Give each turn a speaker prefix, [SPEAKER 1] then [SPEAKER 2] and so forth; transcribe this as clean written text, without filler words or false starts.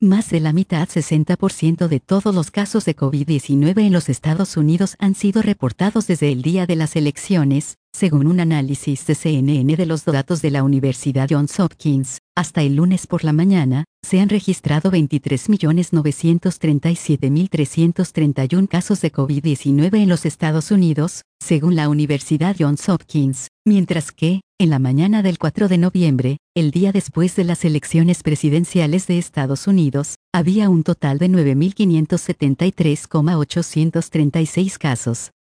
[SPEAKER 1] Más de la mitad, 60% de todos los casos de COVID-19 en los Estados Unidos han sido reportados desde el día de las elecciones, según un análisis de CNN de los datos de la Universidad Johns Hopkins. Hasta el lunes por la mañana, se han registrado 23.937.331 casos de COVID-19 en los Estados Unidos, según la Universidad Johns Hopkins, mientras que, en la mañana del 4 de noviembre, el día después de las elecciones presidenciales de Estados Unidos, había un total de 9.573,836 casos.